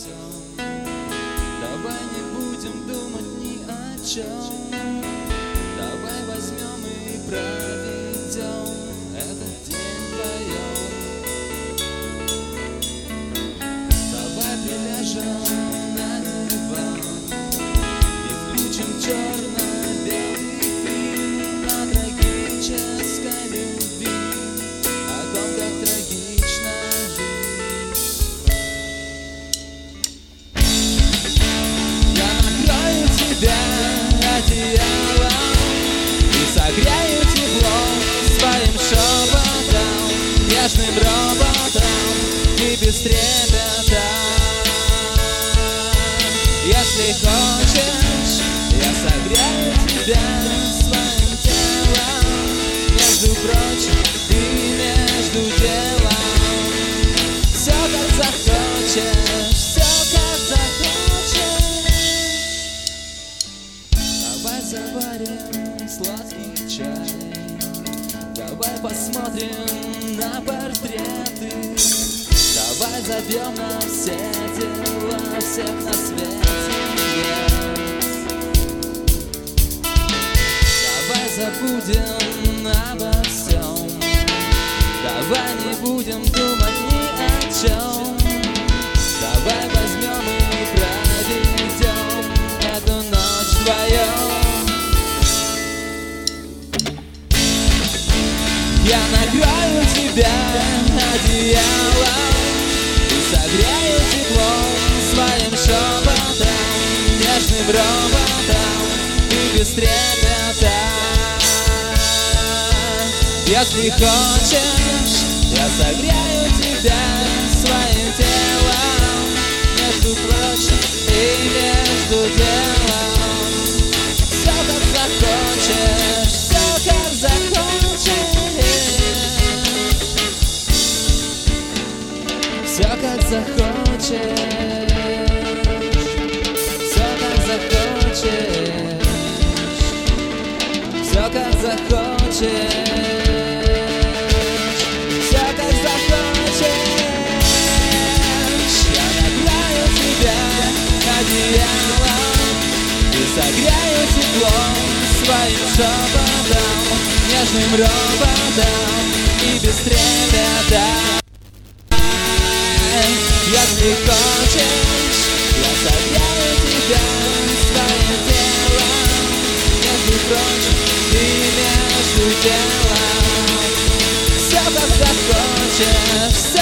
всем. Давай не будем думать ни о чем. Давай возьмем и проведем этот день вдвоем. Давай приляжем на диван и включим черно-белый фильм о трагической любви, о том, как трагична жизнь. Я накрою тебя одеялом и согрею теплом своим шепотом, нежным роботом и без трепета. Если хочешь, я согрею тебя своим телом, между прочим и между делом. Все как захочешь, все как захочешь. Давай заварим сладкий чай, давай посмотрим на портреты, давай зовем на все дела всех на свете. Давай забудем обо всем, давай не будем думать ни о чем. Давай возьмем и проведем эту ночь вдвоем. Я накрою тебя одеялом и согрею теплом своим шепотом, нежным роботом и без трепета. Если хочешь, я согрею тебя своим телом, между прочим и между делом. Все как захочешь, все как захочешь. Все как захочешь, все как захочешь, все как захочешь, все как захочешь. Я накрою тебя одеялом и согрею теплом своим шепотом, нежным роботом и без трепета. Если хочешь, я согрею тебя своим телом, между прочим и между делом. Все как захочешь, все